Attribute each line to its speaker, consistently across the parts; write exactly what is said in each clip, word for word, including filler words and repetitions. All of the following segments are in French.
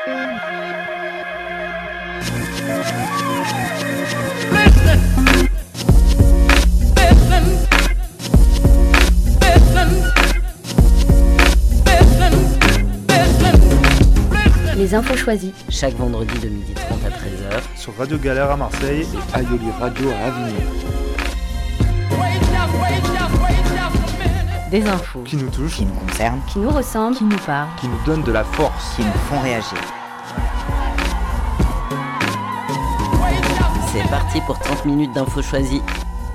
Speaker 1: Les infos choisies.
Speaker 2: Chaque vendredi de midi trente à treize heures.
Speaker 3: Sur Radio Galère à Marseille
Speaker 4: et Aioli Radio à Avignon.
Speaker 1: Des infos
Speaker 5: qui nous touchent,
Speaker 4: qui nous concernent,
Speaker 1: qui nous ressemblent,
Speaker 6: qui nous parlent,
Speaker 3: qui nous donnent de la force,
Speaker 4: qui nous font réagir.
Speaker 2: C'est parti pour trente minutes d'infos choisies.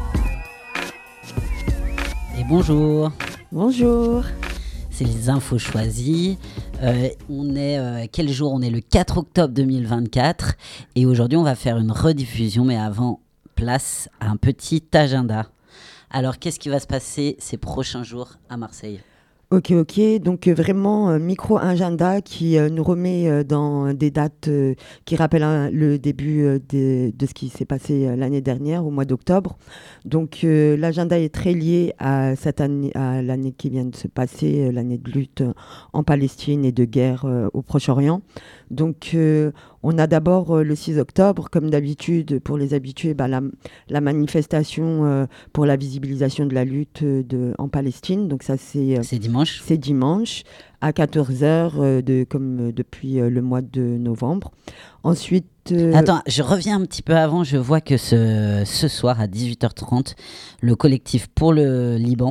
Speaker 2: Et bonjour.
Speaker 6: Bonjour.
Speaker 2: C'est les infos choisies. Euh, on est euh, quel jour ? On est le quatre octobre deux mille vingt-quatre et aujourd'hui on va faire une rediffusion, mais avant, place à un petit agenda. Alors qu'est-ce qui va se passer ces prochains jours à Marseille ?
Speaker 6: Ok, ok. Donc euh, vraiment euh, micro-agenda qui euh, nous remet euh, dans des dates euh, qui rappellent hein, le début euh, de, de ce qui s'est passé euh, l'année dernière, au mois d'octobre. Donc euh, l'agenda est très lié à, cette année, à l'année qui vient de se passer, euh, l'année de lutte euh, en Palestine et de guerre euh, au Proche-Orient. Donc euh, on a d'abord euh, le six octobre, comme d'habitude, pour les habitués, bah, la, la manifestation euh, pour la visibilisation de la lutte euh, de, en Palestine. Donc ça c'est... Euh,
Speaker 2: c'est dimanche
Speaker 6: C'est dimanche à quatorze heures, euh, de, comme euh, depuis euh, le mois de novembre. Ensuite... Euh...
Speaker 2: Attends, je reviens un petit peu avant. Je vois que ce, ce soir à dix-huit heures trente, le collectif pour le Liban,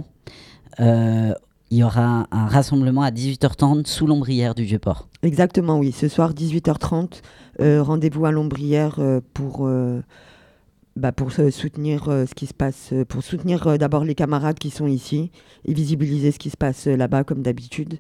Speaker 2: euh, il y aura un rassemblement à dix-huit heures trente sous l'ombrière du Vieux-Port.
Speaker 6: Exactement, oui. Ce soir, dix-huit heures trente, euh, rendez-vous à l'ombrière euh, pour... Euh, Bah pour euh, soutenir euh, ce qui se passe, euh, pour soutenir euh, d'abord les camarades qui sont ici et visibiliser ce qui se passe euh, là-bas comme d'habitude.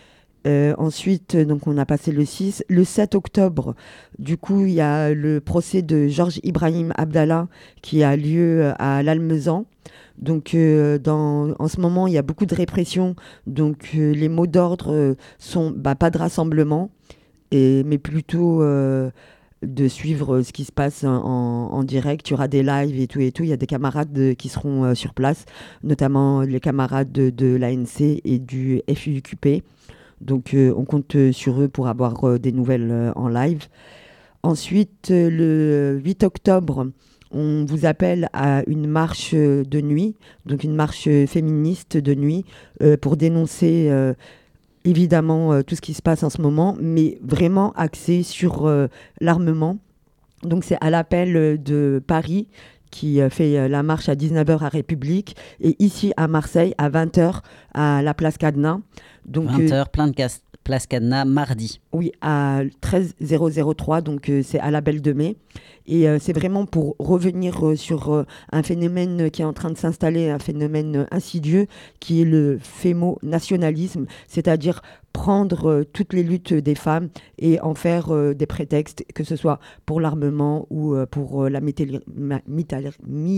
Speaker 6: Euh, ensuite, euh, donc on a passé le six. Le sept octobre, du coup, il y a le procès de Georges Ibrahim Abdallah qui a lieu euh, à l'Almezan. Donc euh, dans, en ce moment, il y a beaucoup de répression. Donc euh, les mots d'ordre euh, sont bah, pas de rassemblement, et, mais plutôt... Euh, de suivre ce qui se passe en, en direct. Il y aura des lives et tout et tout. Il y a des camarades de, qui seront euh, sur place, notamment les camarades de, de l'A N C et du F U Q P. Donc euh, on compte sur eux pour avoir euh, des nouvelles euh, en live. Ensuite, euh, le huit octobre, on vous appelle à une marche euh, de nuit, donc une marche féministe de nuit, euh, pour dénoncer... Euh, évidemment, euh, tout ce qui se passe en ce moment, mais vraiment axé sur euh, l'armement. Donc, c'est à l'appel euh, de Paris qui euh, fait euh, la marche à dix-neuf heures à République et ici à Marseille à vingt heures à la place Cadenas. Donc,
Speaker 2: vingt heures, euh, plein de cas- place Cadenas, mardi.
Speaker 6: Oui, à treize mille trois, donc euh, c'est à la Belle de Mai. Et euh, c'est vraiment pour revenir euh, sur euh, un phénomène qui est en train de s'installer, un phénomène euh, insidieux, qui est le fémo-nationalisme, c'est-à-dire prendre euh, toutes les luttes des femmes et en faire euh, des prétextes, que ce soit pour l'armement ou euh, pour euh, la métal- ma- métal-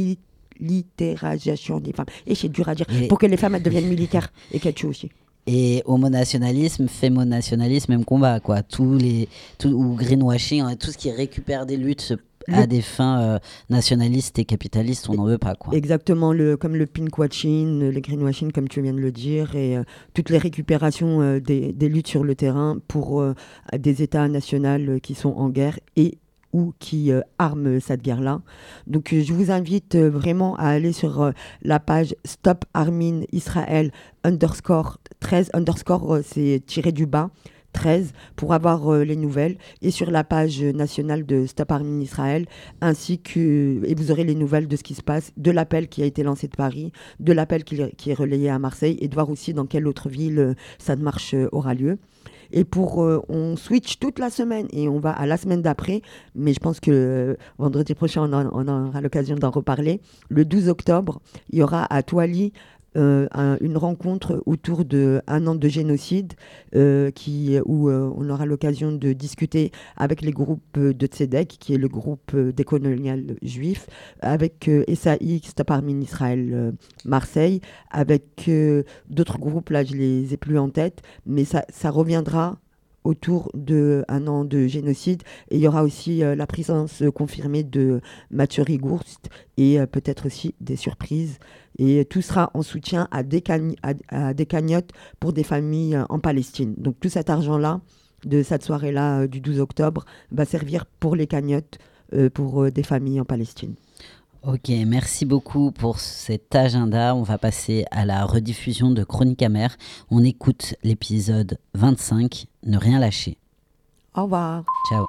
Speaker 6: militarisation des femmes. Et c'est dur à dire, et pour que les femmes elles deviennent militaires et qu'elles tuent aussi.
Speaker 2: Et homonationalisme, fémonationalisme, même combat, quoi. Tous les, tout, ou greenwashing, hein, tout ce qui récupère des luttes à le... des fins euh, nationalistes et capitalistes, on n'en veut pas, quoi.
Speaker 6: Exactement, le, comme le pinkwashing, le greenwashing, comme tu viens de le dire, et euh, toutes les récupérations euh, des, des luttes sur le terrain pour euh, des États nationaux euh, qui sont en guerre et ou qui euh, arment cette guerre-là. Donc euh, je vous invite euh, vraiment à aller sur euh, la page Stop Armin Israël underscore treize, underscore euh, c'est tiré du bas, treize, pour avoir euh, les nouvelles, et sur la page nationale de Stop Armin Israël, ainsi que, et vous aurez les nouvelles de ce qui se passe, de l'appel qui a été lancé de Paris, de l'appel qui, qui est relayé à Marseille, et de voir aussi dans quelle autre ville euh, cette marche euh, aura lieu. Et pour, euh, on switch toute la semaine et on va à la semaine d'après, mais je pense que euh, vendredi prochain, on, en, on aura l'occasion d'en reparler. Le douze octobre, il y aura à Toily euh, un, une rencontre autour d'un an de génocide euh, qui, où euh, on aura l'occasion de discuter avec les groupes de Tzedek, qui est le groupe décolonial juif, avec euh, S A I, Stop Armin Israël euh, Marseille, avec euh, d'autres groupes, là je les ai plus en tête, mais ça, ça reviendra autour d'un an de génocide. Et il y aura aussi euh, la présence euh, confirmée de Mathieu Rigourst et euh, peut-être aussi des surprises. Et tout sera en soutien à des, cagn- à, à des cagnottes pour des familles euh, en Palestine. Donc tout cet argent-là, de cette soirée-là euh, du douze octobre va servir pour les cagnottes euh, pour euh, des familles en Palestine.
Speaker 2: Ok, merci beaucoup pour cet agenda. On va passer à la rediffusion de Chroniques amères. On écoute l'épisode vingt-cinq, Ne rien lâcher.
Speaker 6: Au revoir.
Speaker 2: Ciao.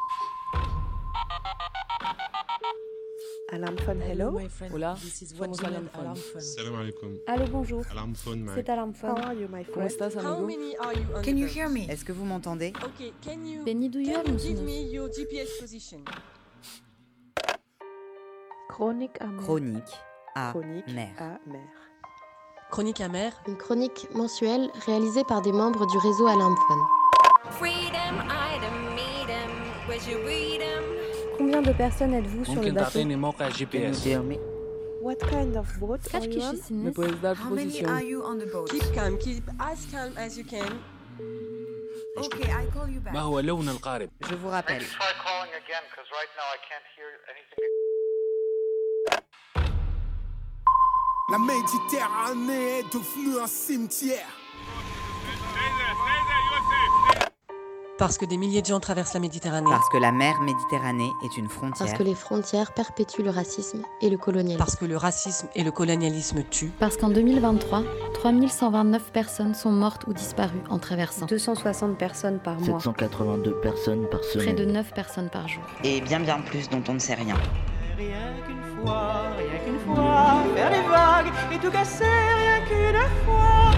Speaker 5: Alarm phone, hello.
Speaker 7: Hola,
Speaker 5: What's your alarm phone?
Speaker 7: Salam alaikum.
Speaker 1: Allô, bonjour.
Speaker 7: Alarm phone, Mike.
Speaker 1: C'est Alarm Phone.
Speaker 5: How are you, my
Speaker 7: ¿Cómo
Speaker 5: friend?
Speaker 7: estás,
Speaker 8: How
Speaker 7: amigo?
Speaker 8: many are you on
Speaker 9: Can
Speaker 8: the
Speaker 9: you
Speaker 8: bus?
Speaker 9: hear me?
Speaker 4: Est-ce que vous m'entendez?
Speaker 8: Okay, can you
Speaker 1: Benny Douilleur,
Speaker 8: can you
Speaker 1: monsieur.
Speaker 8: give me your G P S position?
Speaker 5: Chronique amère.
Speaker 4: Chronique à
Speaker 5: Chronique
Speaker 4: mer.
Speaker 5: amère.
Speaker 8: Chronique amère.
Speaker 10: Une chronique mensuelle réalisée par des membres du réseau Alarm Phone.
Speaker 1: Combien de personnes êtes-vous sur le bateau?
Speaker 5: What kind of boat are
Speaker 1: Kaç
Speaker 5: you on?
Speaker 1: kişisiniz?
Speaker 7: puedes dar
Speaker 9: How many are you on the boat?
Speaker 8: Keep calm, keep as calm as you can.
Speaker 9: Okay, I call you back.
Speaker 7: ما هو لون القارب؟
Speaker 4: Je vous rappelle.
Speaker 3: Try calling again, because right now I can't hear anything.
Speaker 11: La Méditerranée est devenue un cimetière.
Speaker 8: Parce que des milliers de gens traversent la Méditerranée.
Speaker 4: Parce que la mer Méditerranée est une frontière.
Speaker 10: Parce que les frontières perpétuent le racisme et le colonialisme.
Speaker 8: Parce que le racisme et le colonialisme tuent.
Speaker 1: Parce qu'en deux mille vingt-trois, trois mille cent vingt-neuf personnes sont mortes ou disparues en traversant. deux cent soixante personnes par mois.
Speaker 12: sept cent quatre-vingt-deux personnes par semaine.
Speaker 1: Près de neuf personnes par jour.
Speaker 4: Et bien bien plus dont on ne sait rien.
Speaker 13: Rien qu'une fois, rien qu'une fois, faire des vagues et tout casser, rien qu'une fois.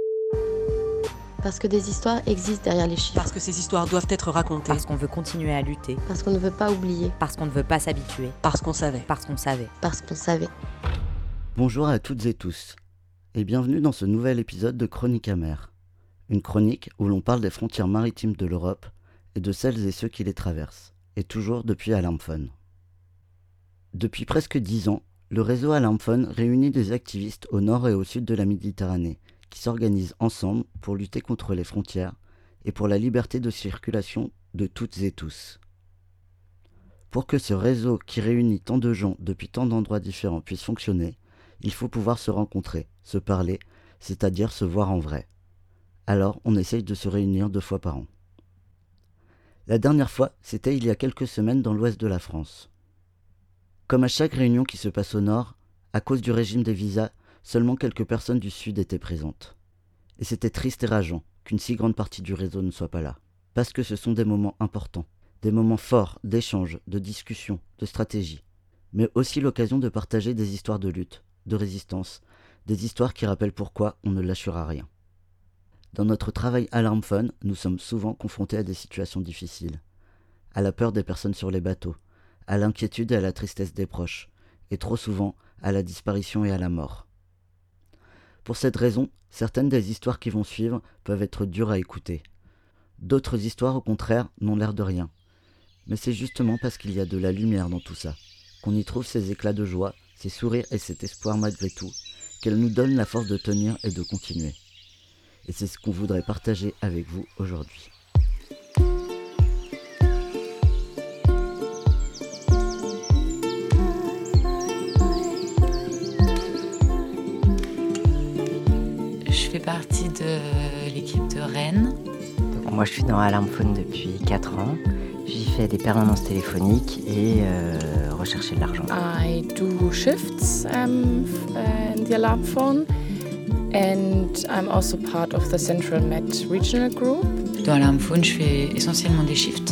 Speaker 10: Parce que des histoires existent derrière les chiffres.
Speaker 8: Parce que ces histoires doivent être racontées.
Speaker 4: Parce qu'on veut continuer à lutter.
Speaker 10: Parce qu'on ne veut pas oublier.
Speaker 4: Parce qu'on ne veut pas s'habituer.
Speaker 8: Parce qu'on savait.
Speaker 4: Parce qu'on savait.
Speaker 10: Parce qu'on savait.
Speaker 12: Bonjour à toutes et tous, et bienvenue dans ce nouvel épisode de Chroniques amères. Une chronique où l'on parle des frontières maritimes de l'Europe et de celles et ceux qui les traversent, et toujours depuis Alarm Phone. Depuis presque dix ans, le réseau Alarm Phone réunit des activistes au nord et au sud de la Méditerranée, qui s'organisent ensemble pour lutter contre les frontières et pour la liberté de circulation de toutes et tous. Pour que ce réseau qui réunit tant de gens depuis tant d'endroits différents puisse fonctionner, il faut pouvoir se rencontrer, se parler, c'est-à-dire se voir en vrai. Alors on essaye de se réunir deux fois par an. La dernière fois, c'était il y a quelques semaines dans l'ouest de la France. Comme à chaque réunion qui se passe au nord, à cause du régime des visas, seulement quelques personnes du Sud étaient présentes. Et c'était triste et rageant qu'une si grande partie du réseau ne soit pas là. Parce que ce sont des moments importants, des moments forts d'échange, de discussion, de stratégie. Mais aussi l'occasion de partager des histoires de lutte, de résistance, des histoires qui rappellent pourquoi on ne lâchera rien. Dans notre travail Alarm Phone, nous sommes souvent confrontés à des situations difficiles. À la peur des personnes sur les bateaux, à l'inquiétude et à la tristesse des proches, et trop souvent à la disparition et à la mort. Pour cette raison, certaines des histoires qui vont suivre peuvent être dures à écouter. D'autres histoires, au contraire, n'ont l'air de rien. Mais c'est justement parce qu'il y a de la lumière dans tout ça, qu'on y trouve ces éclats de joie, ces sourires et cet espoir malgré tout, qu'elle nous donne la force de tenir et de continuer. Et c'est ce qu'on voudrait partager avec vous aujourd'hui.
Speaker 9: Je fais partie de l'équipe de Rennes.
Speaker 14: Donc moi je suis dans Alarm Phone depuis quatre ans. J'y fais des permanences téléphoniques et euh, rechercher de l'argent.
Speaker 15: I do shifts um, in the Alarm Phone and I'm also part of the Central Med Regional Group.
Speaker 9: Dans Alarm Phone, je fais essentiellement des shifts.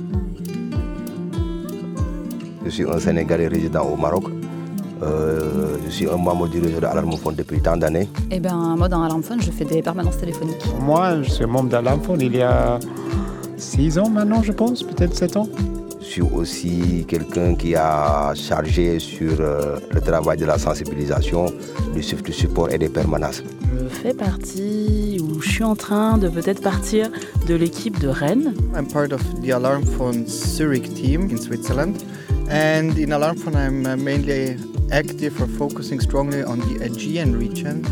Speaker 16: Je suis un Sénégalais résident au Maroc. Euh, je suis un membre du réseau d'Alarm Phone depuis tant d'années.
Speaker 17: Eh ben, moi, dans Alarm Phone, je fais des permanences téléphoniques.
Speaker 18: Moi, je suis membre d'Alarm Phone il y a six ans maintenant, je pense, peut-être sept ans.
Speaker 16: Je suis aussi quelqu'un qui a chargé sur euh, le travail de la sensibilisation, du shift support et des permanences.
Speaker 19: Je fais partie, ou je suis en train de peut-être partir de l'équipe de Rennes.
Speaker 20: I'm part of the Alarm Phone Zurich team in Switzerland. And in Alarm Phone, I'm uh, mainly active or focusing strongly on the Aegean region.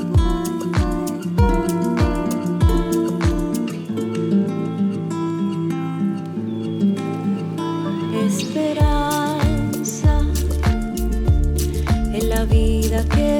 Speaker 21: Esperanza en la vida que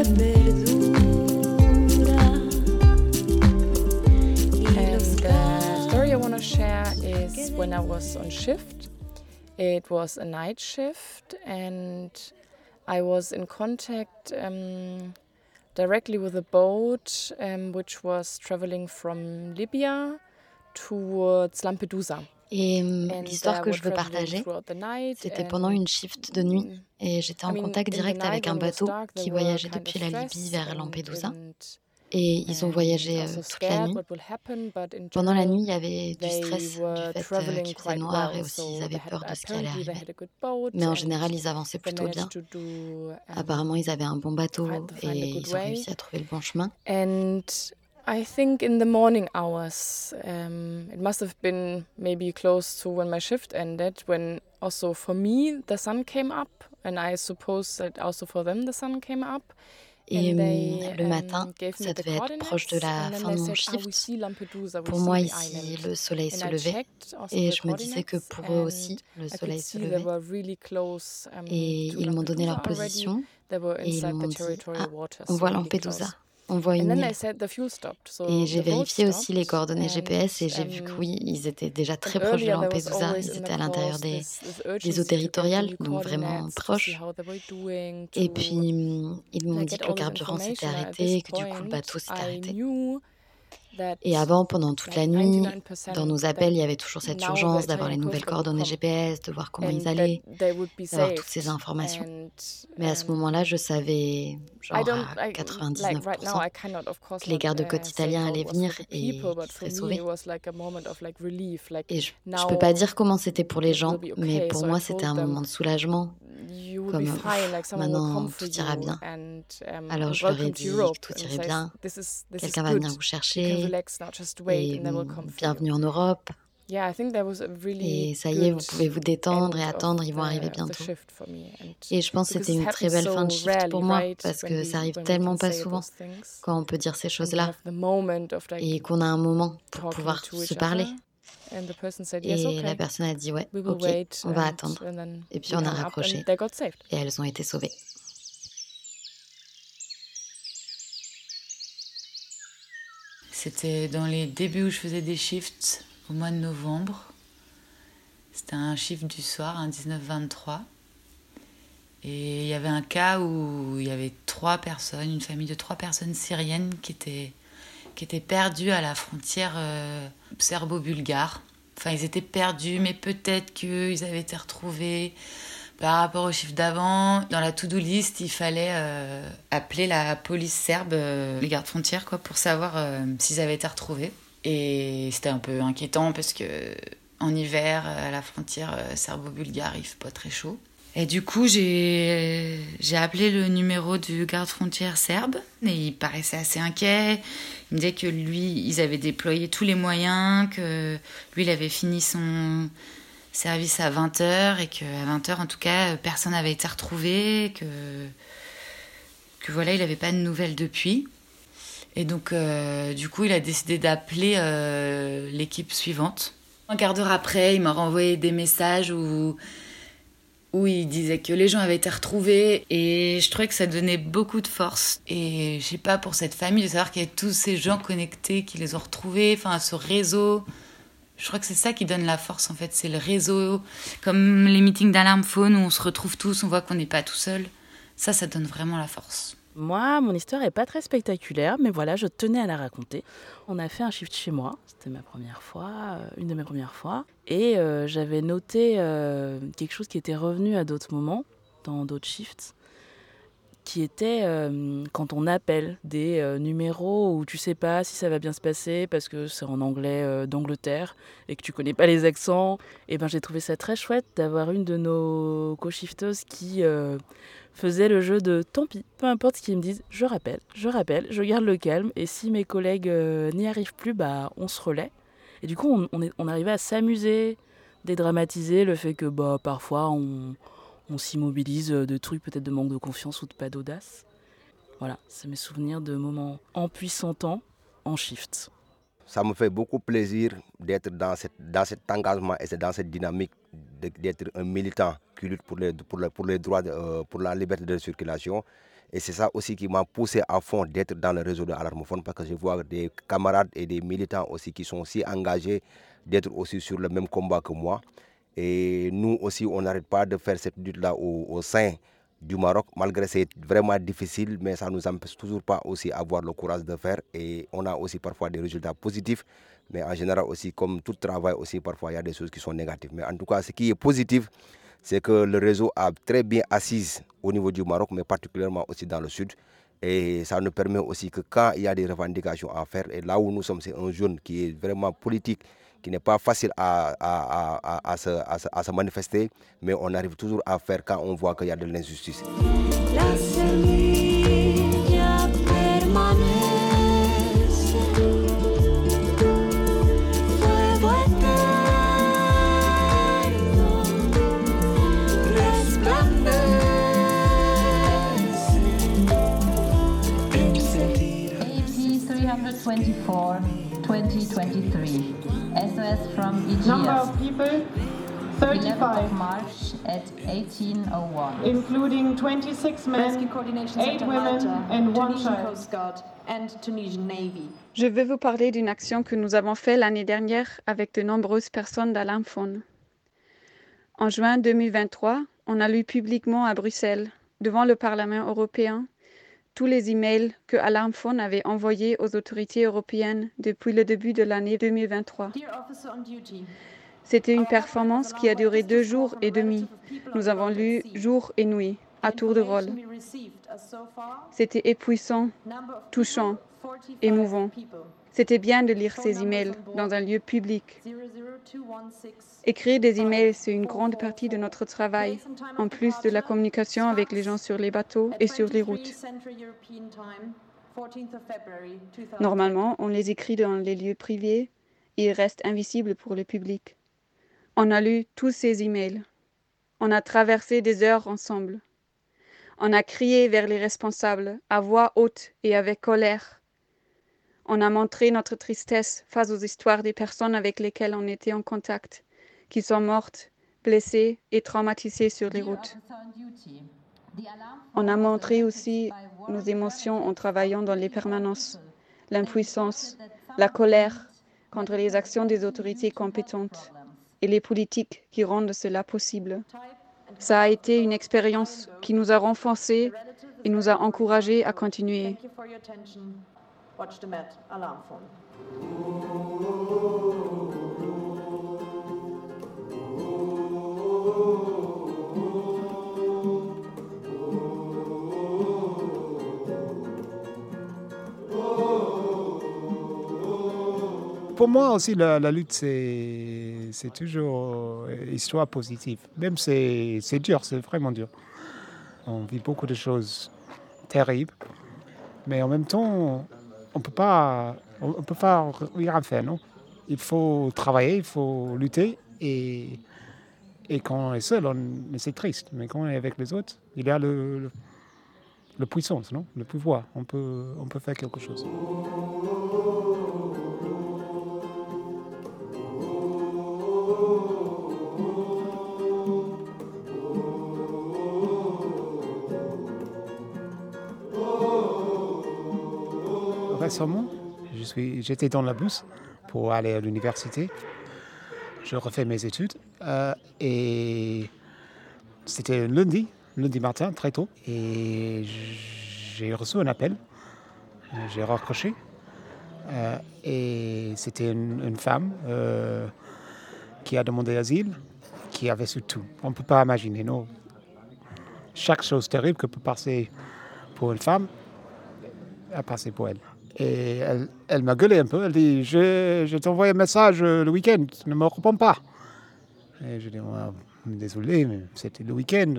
Speaker 21: perdura.
Speaker 15: And the story I want to share is when I was on shift. It was a night shift and I was in contact um, directly with a boat um, which was traveling from Libya towards Lampedusa.
Speaker 1: Et l'histoire que je veux partager, c'était pendant une shift de nuit et j'étais en contact direct avec un bateau qui voyageait depuis la Libye vers Lampedusa. Et ils ont voyagé euh, toute la nuit. Pendant la nuit, il y avait du stress du fait euh, qu'il faisait noir et aussi ils avaient peur de ce qui allait arriver. Mais en général, ils avançaient plutôt bien. Apparemment, ils avaient un bon bateau et ils ont réussi à trouver le bon chemin.
Speaker 15: I think in the morning hours, um, it must have been maybe close to when my shift ended, when also for me the sun came up, and I suppose that also for them the sun came up.
Speaker 1: Et they, le matin, ça devait être proche de la fin de mon shift. Pour moi, ici, le soleil se levait. Et je me disais que pour eux aussi, le soleil se levait. Et ils m'ont donné leur position. Et ils m'ont dit, ah, on voit Lampedusa. On voit une île. Et j'ai vérifié aussi les coordonnées G P S et j'ai vu que oui, ils étaient déjà très proches de Lampedusa. Ils étaient à l'intérieur des, des eaux territoriales, donc vraiment proches. Et puis, ils m'ont dit que le carburant s'était arrêté et que du coup, le bateau s'était arrêté. Et avant, pendant toute la nuit, dans nos appels, il y avait toujours cette urgence d'avoir les nouvelles coordonnées G P S, de voir comment ils allaient, d'avoir toutes ces informations. Mais à ce moment-là, je savais, genre à quatre-vingt-dix-neuf pour cent, que les gardes-côtes italiens allaient venir et qu'ils seraient sauvés. Et je ne peux pas dire comment c'était pour les gens, mais pour moi, c'était un moment de soulagement. Comme ouf, maintenant tout ira bien. Alors je leur ai dit que tout irait bien, quelqu'un va venir vous chercher et bienvenue en Europe. Et ça y est, vous pouvez vous détendre et attendre, ils vont arriver bientôt. Et je pense que c'était une très belle fin de shift pour moi parce que ça arrive tellement pas souvent quand on peut dire ces choses-là et qu'on a un moment pour pouvoir se parler. Et la personne a dit ouais, ok, on va attendre. Et puis on a raccroché et elles ont été sauvées.
Speaker 9: C'était dans les débuts où je faisais des shifts, au mois de novembre. C'était un shift du soir, un dix-neuf vingt-trois. Et il y avait un cas où il y avait trois personnes, une famille de trois personnes syriennes qui étaient... qui étaient perdus à la frontière euh, serbo-bulgare. Enfin, ils étaient perdus, mais peut-être qu'ils avaient été retrouvés. Par rapport au chiffre d'avant, dans la to-do list, il fallait euh, appeler la police serbe, euh, les gardes frontières, quoi, pour savoir euh, s'ils avaient été retrouvés. Et c'était un peu inquiétant parce que en hiver, à la frontière euh, serbo-bulgare, il fait pas très chaud. Et du coup, j'ai, j'ai appelé le numéro du garde-frontière serbe et il paraissait assez inquiet. Il me disait que lui, ils avaient déployé tous les moyens, que lui, il avait fini son service à vingt heures et qu'à vingt heures, en tout cas, personne n'avait été retrouvé, que, que voilà, il n'avait pas de nouvelles depuis. Et donc, euh, du coup, il a décidé d'appeler euh, l'équipe suivante. Un quart d'heure après, il m'a renvoyé des messages où... où il disait que les gens avaient été retrouvés et je trouvais que ça donnait beaucoup de force. Et je sais pas, pour cette famille, de savoir qu'il y a tous ces gens connectés qui les ont retrouvés, enfin ce réseau, je crois que c'est ça qui donne la force en fait, c'est le réseau, comme les meetings d'alarme phone où on se retrouve tous, on voit qu'on n'est pas tout seul, ça, ça donne vraiment la force.
Speaker 19: Moi, mon histoire n'est pas très spectaculaire, mais voilà, je tenais à la raconter. On a fait un shift chez moi, c'était ma première fois, euh, une de mes premières fois. Et euh, j'avais noté euh, quelque chose qui était revenu à d'autres moments, dans d'autres shifts, qui était euh, quand on appelle des euh, numéros où tu sais pas si ça va bien se passer parce que c'est en anglais euh, d'Angleterre et que tu connais pas les accents. Et ben j'ai trouvé ça très chouette d'avoir une de nos co-shifteuses qui... Euh, faisait le jeu de tant pis, peu importe ce qu'ils me disent, je rappelle, je rappelle, je garde le calme et si mes collègues euh, n'y arrivent plus, bah, on se relaie. Et du coup, on, on, est, on arrivait à s'amuser, dédramatiser le fait que bah, parfois on, on s'immobilise de trucs peut-être de manque de confiance ou de pas d'audace. Voilà, c'est mes souvenirs de moments empuissantants en shift.
Speaker 16: Ça me fait beaucoup plaisir d'être dans, cette, dans cet engagement et dans cette dynamique d'être un militant qui lutte pour les, pour les, pour les droits, de, pour la liberté de circulation Et c'est ça aussi qui m'a poussé à fond d'être dans le réseau de Alarmophone, parce que je vois des camarades et des militants aussi qui sont aussi engagés, d'être aussi sur le même combat que moi. Et nous aussi, on n'arrête pas de faire cette lutte-là au, au sein du Maroc, malgré que c'est vraiment difficile, mais ça ne nous empêche toujours pas aussi d'avoir le courage de faire. Et on a aussi parfois des résultats positifs, mais en général aussi, comme tout travail aussi, parfois il y a des choses qui sont négatives. Mais en tout cas, ce qui est positif, c'est que le réseau a très bien assise au niveau du Maroc, mais particulièrement aussi dans le sud. Et ça nous permet aussi que quand il y a des revendications à faire, et là où nous sommes, c'est un jeune qui est vraiment politique, qui n'est pas facile à, à, à, à, se, à, se, à se manifester, mais on arrive toujours à faire quand on voit qu'il y a de l'injustice. La semilla permanece.
Speaker 7: twenty-four twenty twenty-three. S O S from E G S.
Speaker 21: Number of people thirty-five.
Speaker 7: of March at eighteen oh one.
Speaker 21: Including twenty-six men, eight women and one child.
Speaker 22: Coast Guard and Tunisian Navy.
Speaker 23: Je veux vous parler d'une action que nous avons faite l'année dernière avec de nombreuses personnes d'Alarmphone. En juin deux mille vingt-trois, on a lu publiquement à Bruxelles, devant le Parlement européen, tous les emails que Alarmphone avait envoyés aux autorités européennes depuis le début de l'année deux mille vingt-trois. C'était une performance qui a duré deux jours et demi. Nous avons lu jour et nuit, à tour de rôle. C'était épuisant, touchant, émouvant. C'était bien de lire ces emails dans un lieu public. Écrire des emails, c'est une grande partie de notre travail, en plus de la communication avec les gens sur les bateaux et sur les routes. Normalement, on les écrit dans les lieux privés et ils restent invisibles pour le public. On a lu tous ces emails. On a traversé des heures ensemble. On a crié vers les responsables, à voix haute et avec colère. On a montré notre tristesse face aux histoires des personnes avec lesquelles on était en contact, qui sont mortes, blessées et traumatisées sur les routes. On a montré aussi nos émotions en travaillant dans les permanences, l'impuissance, la colère contre les actions des autorités compétentes et les politiques qui rendent cela possible. Ça a été une expérience qui nous a renforcés et nous a encouragés à continuer.
Speaker 22: Watch the Met Alarmphone.
Speaker 18: Pour moi aussi, la, la lutte, c'est, c'est toujours une histoire positive. Même c'est, c'est dur, c'est vraiment dur. On vit beaucoup de choses terribles, mais en même temps, on peut pas, on peut pas rien faire, non? Il faut travailler, il faut lutter, et, et quand on est seul, on, c'est triste. Mais quand on est avec les autres, il y a le, le, le puissance, non? Le pouvoir. On peut, on peut faire quelque chose. Récemment, je suis, j'étais dans la bus pour aller à l'université. Je refais mes études euh, et c'était lundi, lundi matin, très tôt. Et j'ai reçu un appel, j'ai raccroché euh, et c'était une, une femme euh, qui a demandé asile, qui avait su tout. On ne peut pas imaginer, non. Chaque chose terrible que peut passer pour une femme a passé pour elle. Et elle, elle m'a gueulé un peu. Elle dit, je, je t'ai envoyé un message le week-end, ne me réponds pas. Et je dis, oh, désolé, mais c'était le week-end.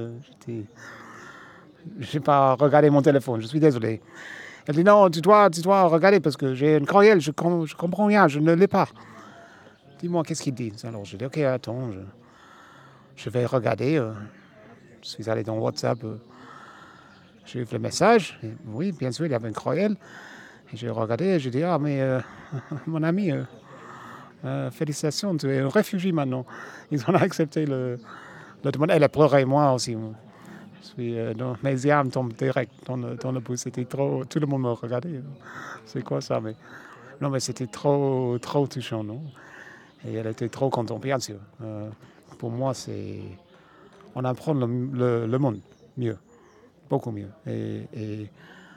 Speaker 18: Je n'ai pas regardé mon téléphone, je suis désolé. Elle dit, non, tu dois, tu dois regarder parce que j'ai une courriel, je ne je comprends rien, je ne l'ai pas. Dis-moi, qu'est-ce qu'il dit? Alors je dis, ok, attends, je, je vais regarder. Je suis allé dans WhatsApp, j'ai vu le message. Et oui, bien sûr, il y avait une courriel. Et j'ai regardé et j'ai dit, ah, mais euh, mon ami, euh, euh, félicitations, tu es un réfugié maintenant. Ils ont accepté le, le demande. Elle a pleuré, moi aussi. Je suis, euh, dans, mes armes tombent direct dans le, dans le bus. C'était trop... Tout le monde me regardait. C'est quoi ça? Mais, non, mais c'était trop, trop touchant, non? Et elle était trop contente, bien sûr. Euh, pour moi, c'est... On apprend le, le, le monde mieux, beaucoup mieux. Et, et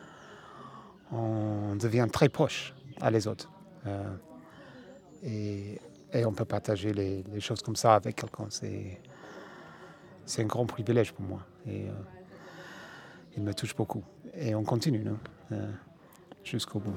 Speaker 18: on devient très proche à les autres. Euh, et, et on peut partager les, les choses comme ça avec quelqu'un. C'est, c'est un grand privilège pour moi. Et euh, il me touche beaucoup. Et on continue, non? Euh, jusqu'au bout.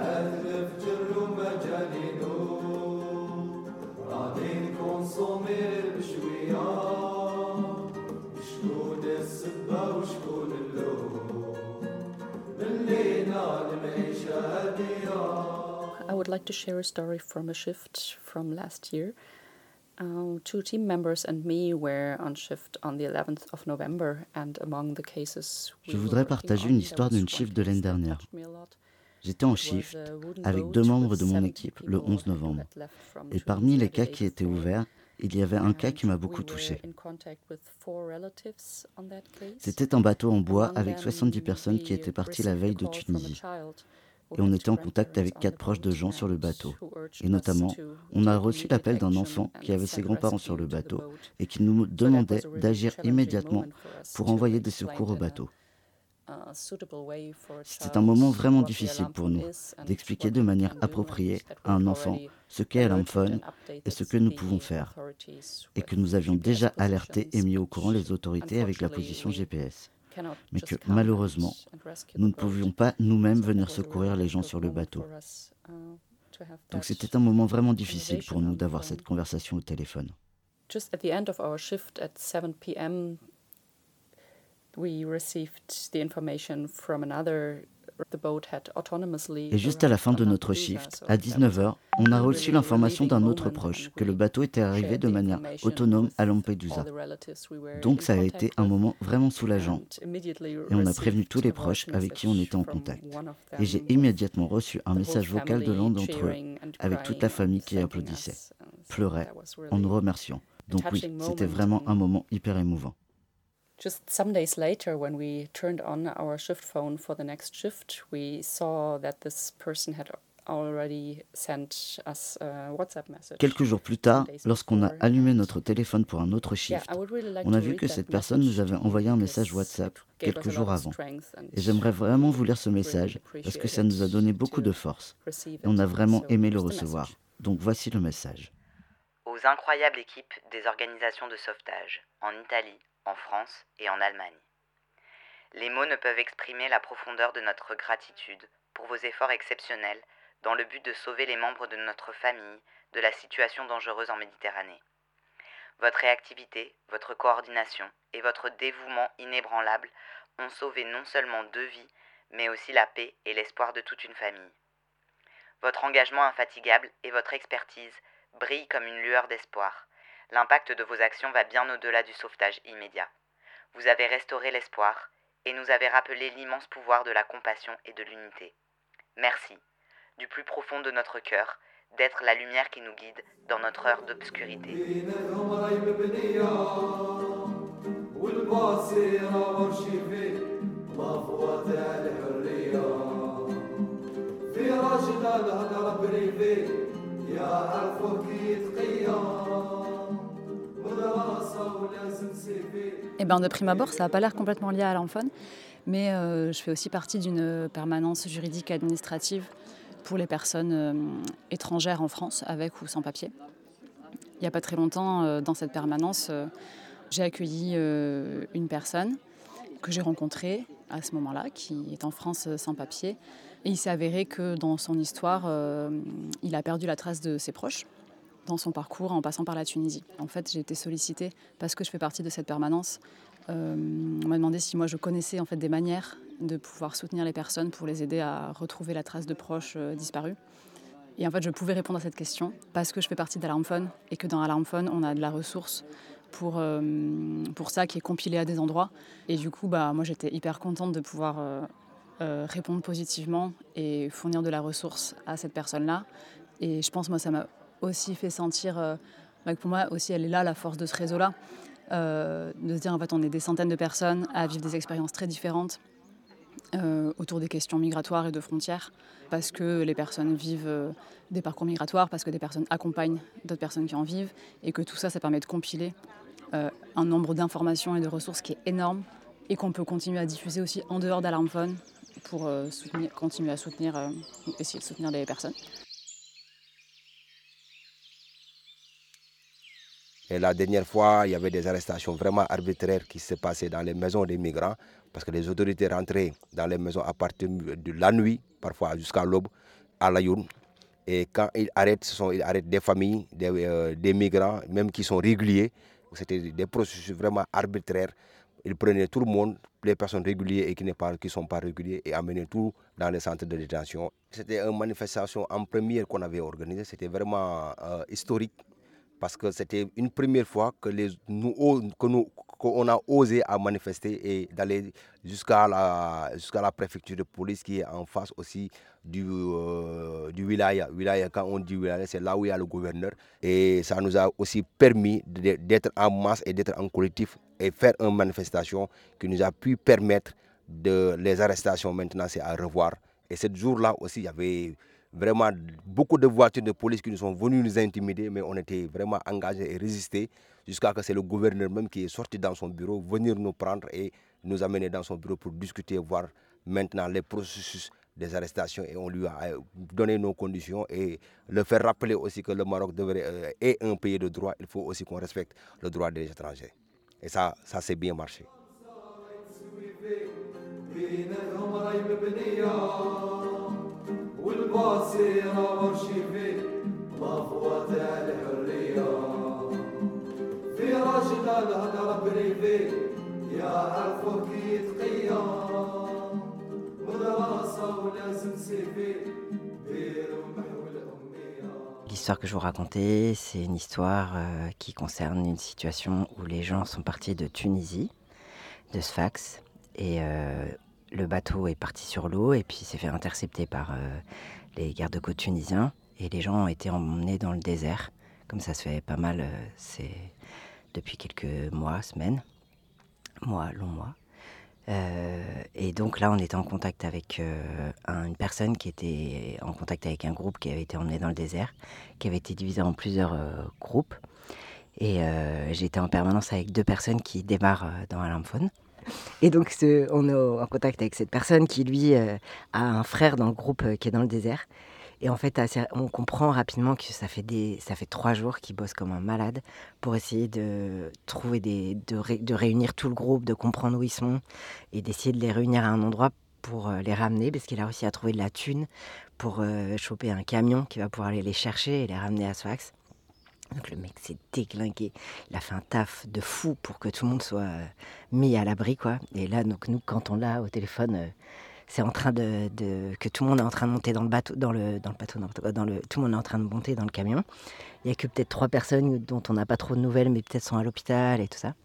Speaker 17: I would like to share a story from a shift from last year. Uh, two team members and me were on shift on the eleventh of November, and among the cases we
Speaker 12: Je voudrais partager une histoire d'une shift de l'année dernière. J'étais en shift avec deux membres de mon équipe le onze novembre. Et parmi les cas qui étaient ouverts, il y avait un cas qui m'a beaucoup touché. C'était un bateau en bois avec soixante-dix personnes qui étaient parties la veille de Tunisie. Et on était en contact avec quatre proches de gens sur le bateau. Et notamment, on a reçu l'appel d'un enfant qui avait ses grands-parents sur le bateau et qui nous demandait d'agir immédiatement pour envoyer des secours au bateau. C'était un moment vraiment difficile pour nous, d'expliquer de manière appropriée à un enfant ce qu'est Alarm Phone et ce que nous pouvons faire, et que nous avions déjà alerté et mis au courant les autorités avec la position G P S. Mais que malheureusement, nous ne pouvions pas nous-mêmes venir secourir les gens sur le bateau. Donc c'était un moment vraiment difficile pour nous d'avoir cette conversation au téléphone.
Speaker 17: Just at the end of our shift at seven p.m. we received the information from another. The boat had autonomously.
Speaker 12: Et juste à la fin de notre shift, à dix-neuf heures, on a reçu l'information d'un autre proche que le bateau était arrivé de manière autonome à Lampedusa. Donc ça a été un moment vraiment soulageant. Et on a prévenu tous les proches avec qui on était en contact. Et j'ai immédiatement reçu un message vocal de l'un d'entre eux, avec toute la famille qui applaudissait, pleurait, en nous remerciant. Donc oui, c'était vraiment un moment hyper émouvant.
Speaker 17: Just some days later, when we turned on our shift phone for the next shift, we saw that this person had already sent us a WhatsApp message.
Speaker 12: Quelques jours plus tard, lorsqu'on a allumé notre téléphone pour un autre shift, on a vu que cette personne nous avait envoyé un message WhatsApp quelques jours avant. Et j'aimerais vraiment vous lire ce message parce que ça nous a donné beaucoup de force. Et on a vraiment aimé le recevoir. Donc voici le message.
Speaker 4: Aux incroyables équipes des organisations de sauvetage, en Italie, en France et en Allemagne. Les mots ne peuvent exprimer la profondeur de notre gratitude pour vos efforts exceptionnels dans le but de sauver les membres de notre famille de la situation dangereuse en Méditerranée. Votre réactivité, votre coordination et votre dévouement inébranlable ont sauvé non seulement deux vies, mais aussi la paix et l'espoir de toute une famille. Votre engagement infatigable et votre expertise brillent comme une lueur d'espoir. L'impact de vos actions va bien au-delà du sauvetage immédiat. Vous avez restauré l'espoir et nous avez rappelé l'immense pouvoir de la compassion et de l'unité. Merci, du plus profond de notre cœur, d'être la lumière qui nous guide dans notre heure d'obscurité.
Speaker 17: Eh ben, de prime abord, ça n'a pas l'air complètement lié à Alarm Phone, mais euh, je fais aussi partie d'une permanence juridique et administrative pour les personnes euh, étrangères en France, avec ou sans papier. Il n'y a pas très longtemps, euh, dans cette permanence, euh, j'ai accueilli euh, une personne que j'ai rencontrée à ce moment-là, qui est en France euh, sans papier. Et il s'est avéré que dans son histoire, euh, il a perdu la trace de ses proches dans son parcours en passant par la Tunisie. En fait, j'ai été sollicitée parce que je fais partie de cette permanence. Euh, on m'a demandé si moi je connaissais en fait des manières de pouvoir soutenir les personnes pour les aider à retrouver la trace de proches euh, disparus. Et en fait, je pouvais répondre à cette question parce que je fais partie d'Alarm Phone et que dans Alarm Phone, on a de la ressource pour, euh, pour ça qui est compilée à des endroits. Et du coup, bah, moi, j'étais hyper contente de pouvoir euh, euh, répondre positivement et fournir de la ressource à cette personne-là. Et je pense, moi, ça m'a aussi fait sentir euh, bah, que pour moi aussi, elle est là, la force de ce réseau-là. euh, de se dire en fait on est des centaines de personnes à vivre des expériences très différentes euh, autour des questions migratoires et de frontières, parce que les personnes vivent euh, des parcours migratoires, parce que des personnes accompagnent d'autres personnes qui en vivent, et que tout ça, ça permet de compiler euh, un nombre d'informations et de ressources qui est énorme, et qu'on peut continuer à diffuser aussi en dehors d'Alarmphone pour euh, soutenir, continuer à soutenir, euh, essayer de soutenir des personnes.
Speaker 16: Et la dernière fois, il y avait des arrestations vraiment arbitraires qui se passaient dans les maisons des migrants, parce que les autorités rentraient dans les maisons à partir de la nuit, parfois jusqu'à l'aube, à l'Ayoun. Et quand ils arrêtent, ce sont, ils arrêtent des familles, des, euh, des migrants, même qui sont réguliers. C'était des processus vraiment arbitraires. Ils prenaient tout le monde, les personnes régulières et qui ne pas, qui sont pas réguliers, et amenaient tout dans les centres de détention. C'était une manifestation en première qu'on avait organisée. C'était vraiment euh, historique, parce que c'était une première fois que les, nous, que nous, qu'on a osé à manifester et d'aller jusqu'à la, jusqu'à la préfecture de police qui est en face aussi du, euh, du wilaya. Wilaya, quand on dit wilaya, c'est là où il y a le gouverneur. Et ça nous a aussi permis d'être en masse et d'être en collectif et faire une manifestation qui nous a pu permettre de les arrestations. Maintenant, c'est à revoir. Et ce jour-là aussi, il y avait vraiment beaucoup de voitures de police qui nous sont venues nous intimider, mais on était vraiment engagés et résistés jusqu'à ce que c'est le gouverneur même qui est sorti dans son bureau, venir nous prendre et nous amener dans son bureau pour discuter, voir maintenant les processus des arrestations, et on lui a donné nos conditions et le faire rappeler aussi que le Maroc devrait, euh, est un pays de droit. Il faut aussi qu'on respecte le droit des étrangers. Et ça, ça s'est bien marché.
Speaker 14: L'histoire que je vous racontais, c'est une histoire euh, qui concerne une situation où les gens sont partis de Tunisie, de Sfax, et euh, le bateau est parti sur l'eau et puis s'est fait intercepter par euh, les gardes-côtes tunisiens, et les gens ont été emmenés dans le désert, comme ça se fait pas mal, euh, c'est depuis quelques mois, semaines, mois, longs mois. Euh, et donc là, on était en contact avec euh, un, une personne qui était en contact avec un groupe qui avait été emmené dans le désert, qui avait été divisé en plusieurs euh, groupes. Et euh, j'étais en permanence avec deux personnes qui démarrent euh, dans Alarmphone. Et donc, ce, on est en contact avec cette personne qui, lui, euh, a un frère dans le groupe euh, qui est dans le désert. Et en fait, on comprend rapidement que ça fait, des, ça fait trois jours qu'il bosse comme un malade pour essayer de trouver des, de, ré, de réunir tout le groupe, de comprendre où ils sont et d'essayer de les réunir à un endroit pour euh, les ramener, parce qu'il a réussi à trouver de la thune pour euh, choper un camion qui va pouvoir aller les chercher et les ramener à Sfax. Donc le mec s'est déglingué, il a fait un taf de fou pour que tout le monde soit euh, mis à l'abri, quoi. Et là, donc, nous, quand on l'a au téléphone... Euh, c'est en train de, de que tout le monde est en train de monter dans le bateau, dans le dans le bateau, dans le tout le monde est en train de monter dans le camion. Il y a que peut-être trois personnes dont on n'a pas trop de nouvelles, mais peut-être sont à l'hôpital et tout ça.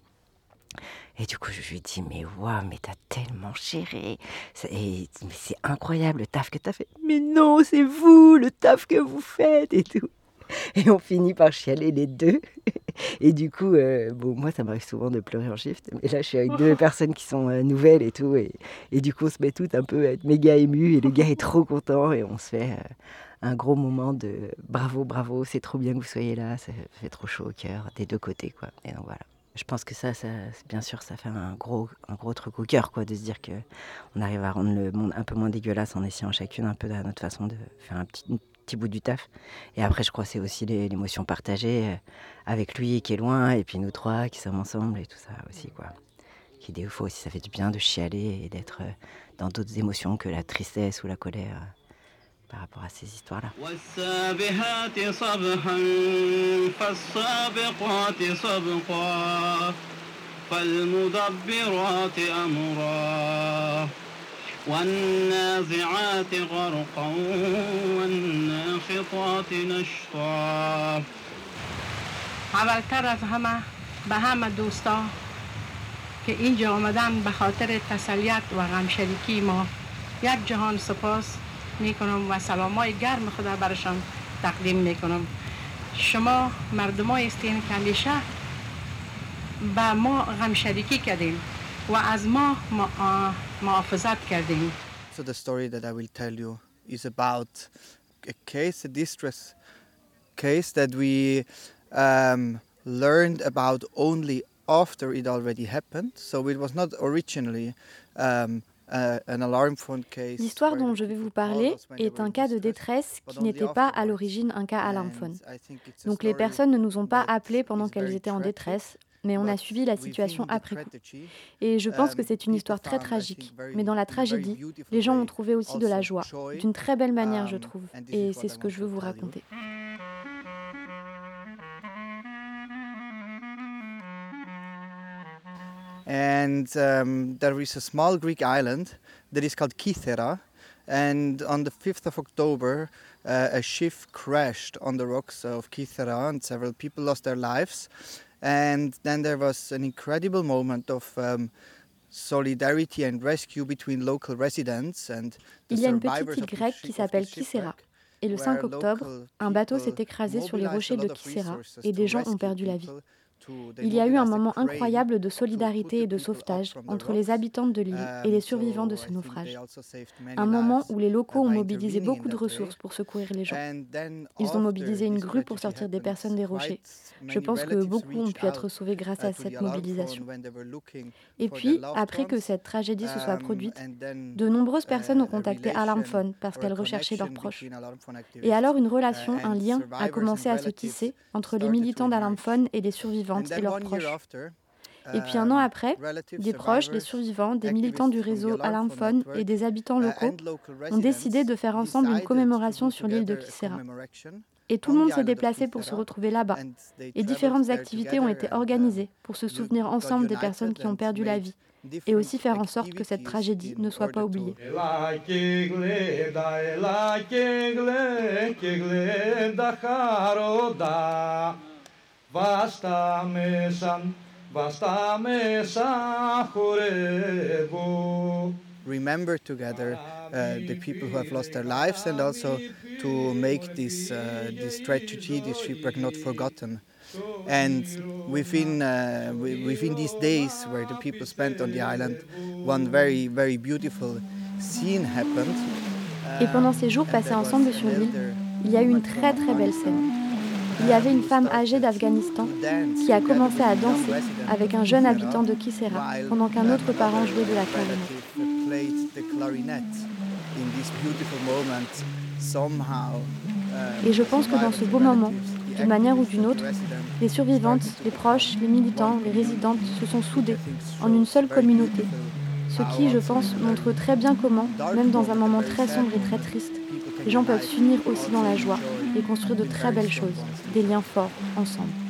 Speaker 14: Et du coup, je lui dis mais waouh, mais t'as tellement géré, et mais c'est incroyable le taf que t'as fait. Mais non, c'est vous le taf que vous faites et tout. Et on finit par chialer les deux. Et du coup, euh, bon, moi, ça m'arrive souvent de pleurer en shift. Mais là, je suis avec deux personnes qui sont euh, nouvelles et tout. Et, et du coup, on se met toutes un peu à être méga émus. Et le gars est trop content. Et on se fait euh, un gros moment de bravo, bravo, c'est trop bien que vous soyez là. Ça fait trop chaud au cœur, des deux côtés, quoi. Et donc voilà. Je pense que ça, ça bien sûr, ça fait un gros, un gros truc au cœur, quoi, de se dire qu'on arrive à rendre le monde un peu moins dégueulasse en essayant chacune un peu à notre façon de faire un petit... petit bout du taf. Et après, je crois que c'est aussi les, l'émotion partagée euh, avec lui qui est loin, et puis nous trois qui sommes ensemble et tout ça aussi, quoi. Qui des fois aussi, ça fait du bien de chialer et d'être euh, dans d'autres émotions que la tristesse ou la colère euh, par rapport à ces histoires-là.
Speaker 2: والنازعات غرقا والناشطات نشطا اولتر از همه به همه دوستا که اینجا آمدن به خاطر تسلیت و غمشریکی ما یک جهان سپاس میکنم و سلامای گرم خدا برشان تقدیم میکنم. شما مردمایی هستین که همیشه با ما غمشریکی کردیم و از ما محافظت کردیم.
Speaker 20: So the story that I will tell you is about a case, a distress case that we um, learned about only after it already happened. So it was not originally um, uh, an alarm phone case.
Speaker 3: L'histoire dont je vais vous parler est un cas de détresse qui n'était pas à l'origine un cas alarm phone. Donc les personnes ne nous ont pas appelés pendant qu'elles étaient en détresse, mais on a suivi la situation après coup. Et je pense que c'est une histoire très tragique. Mais dans la tragédie, les gens ont trouvé aussi de la joie, d'une très belle manière, je trouve. Et c'est ce que je veux vous raconter.
Speaker 20: And um, there is a small Greek island that is called Kythera. And on the fifth of October, uh, a ship crashed on the rocks of Kythera and several people lost their lives. And then there was an incredible moment of um, solidarity and rescue between local residents and the
Speaker 3: Il y a une
Speaker 20: survivors
Speaker 3: petite île
Speaker 20: of the
Speaker 3: grecque
Speaker 20: ship-
Speaker 3: qui
Speaker 20: of the
Speaker 3: s'appelle
Speaker 20: shipwreck,
Speaker 3: Kythera. Et le cinq
Speaker 20: where
Speaker 3: octobre,
Speaker 20: local
Speaker 3: un bateau
Speaker 20: people
Speaker 3: s'est écrasé sur les
Speaker 20: mobilized
Speaker 3: rochers
Speaker 20: a
Speaker 3: de
Speaker 20: lot of
Speaker 3: Kythera
Speaker 20: resources
Speaker 3: et
Speaker 20: to
Speaker 3: des gens
Speaker 20: rescue
Speaker 3: ont perdu la vie.
Speaker 20: people, to- they
Speaker 3: Il y a eu un
Speaker 20: mobilized a
Speaker 3: moment
Speaker 20: crane
Speaker 3: incroyable de solidarité et de sauvetage entre les habitants de l'île et les survivants de ce naufrage. Un moment où les locaux ont mobilisé beaucoup de ressources pour secourir les gens. Ils ont mobilisé une grue pour sortir des personnes des rochers. Je pense que beaucoup ont pu être sauvés grâce à cette mobilisation. Et puis, après que cette tragédie se soit produite, de nombreuses personnes ont contacté Alarm Phone parce qu'elles recherchaient leurs proches. Et alors une relation, un lien a commencé à se tisser entre les militants d'Alarm Phone et les survivantes et leurs proches. Et puis un an après, des proches, des survivants, des militants du réseau Alarm Phone et des habitants locaux ont décidé de faire ensemble une commémoration sur l'île de Kythera. Et tout le monde s'est déplacé pour se retrouver là-bas. Et différentes activités ont été organisées pour se souvenir ensemble des personnes qui ont perdu la vie et aussi faire en sorte que cette tragédie ne soit pas oubliée.
Speaker 20: Remember together uh, the people who have lost their lives and also to make this, uh, this tragedy, this shipwreck not forgotten. And within, uh, within these days where the people spent on the island, one very, very beautiful scene happened.
Speaker 3: Et pendant ces jours passés ensemble sur l'île, il y a eu une très très belle scène. Il y avait une femme âgée d'Afghanistan qui a commencé à danser avec un jeune habitant de Kythera pendant qu'un autre parent jouait de la clarinette. Et je pense que dans ce beau moment, d'une manière ou d'une autre, les survivantes, les proches, les militants, les résidentes se sont soudés en une seule communauté. Ce qui, je pense, montre très bien comment, même dans un moment très sombre et très triste, les gens peuvent s'unir aussi dans la joie et construire de très belles choses, des liens forts ensemble.